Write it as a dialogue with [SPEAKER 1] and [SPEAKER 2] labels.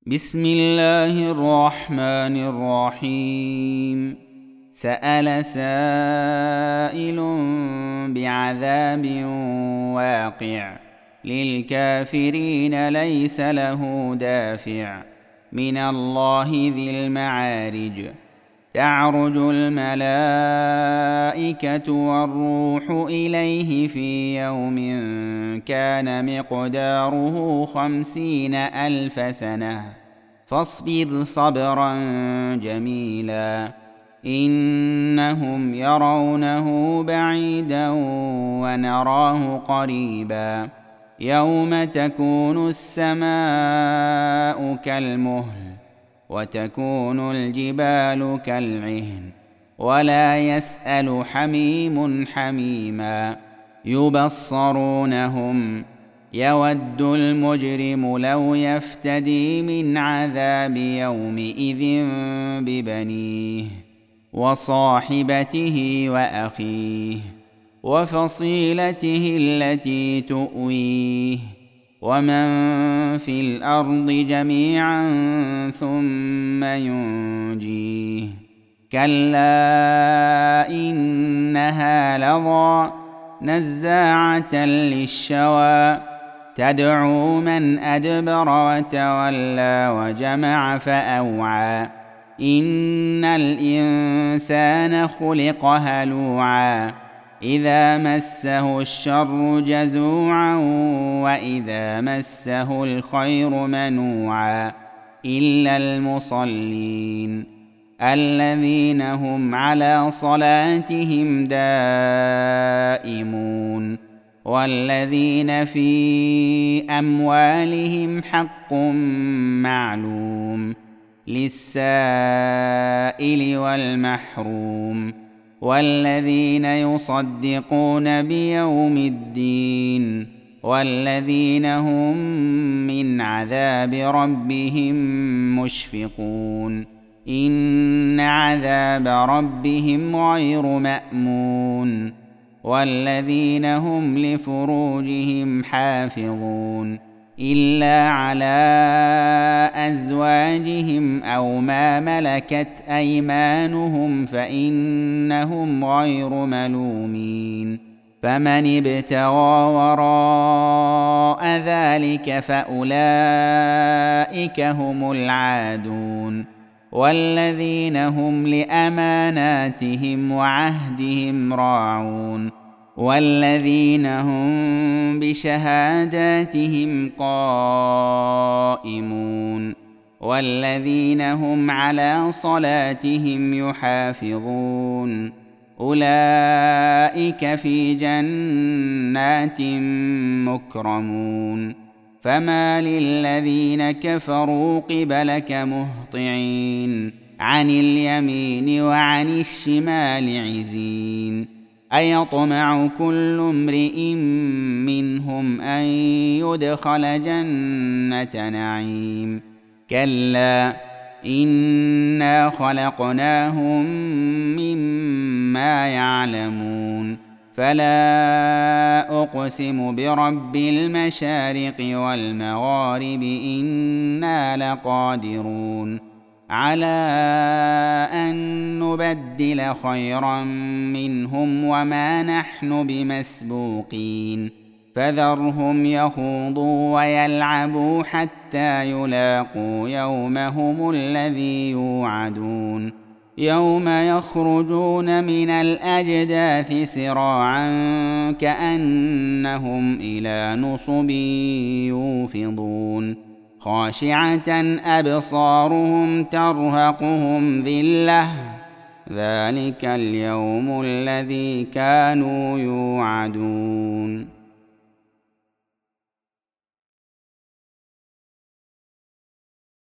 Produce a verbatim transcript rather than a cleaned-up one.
[SPEAKER 1] بسم الله الرحمن الرحيم. سأل سائل بعذاب واقع للكافرين ليس له دافع من الله ذي المعارج. تعرج الملائكة والروح إليه في يوم كان مقداره خمسين ألف سنة فاصبر صبرا جميلا إنهم يرونه بعيدا ونراه قريبا يوم تكون السماء كالمهل وتكون الجبال كالعهن ولا يسأل حميم حميما يبصرونهم يود المجرم لو يفتدي من عذاب يومئذ ببنيه وصاحبته وأخيه وفصيلته التي تؤويه ومن في الأرض جميعا ثم ينجيه كلا إنها لظى نزاعة للشوى تدعو من أدبر وتولى وجمع فأوعى إن الإنسان خلق هلوعا إذا مسه الشر جزوعا وإذا مسه الخير منوعا إلا المصلين الذين هم على صلاتهم دائمون والذين في أموالهم حق معلوم للسائل والمحروم والذين يصدقون بيوم الدين والذين هم من عذاب ربهم مشفقون إن عذاب ربهم غير مأمون والذين هم لفروجهم حافظون إلا على أزواجهم أو ما ملكت أيمانهم فإنهم غير ملومين فمن ابتغى وراء ذلك فأولئك هم العادون والذين هم لأماناتهم وعهدهم راعون والذين هم بشهاداتهم قائمون والذين هم على صلاتهم يحافظون أولئك في جنات مكرمون فما للذين كفروا قبلك مهطعين عن اليمين وعن الشمال عزين أيطمع كل امرئ منهم أن يدخل جنة نعيم كلا إنا خلقناهم مما يعلمون فلا أقسم برب المشارق والمغارب إنا لقادرون على أن نبدل خيرا منهم وما نحن بمسبوقين فذرهم يخوضوا ويلعبوا حتى يلاقوا يومهم الذي يوعدون يوم يخرجون من الأجداث سراعا كأنهم إلى نصب يوفضون خاشعة أبصارهم ترهقهم ذلة ذلك اليوم الذي كانوا يوعدون.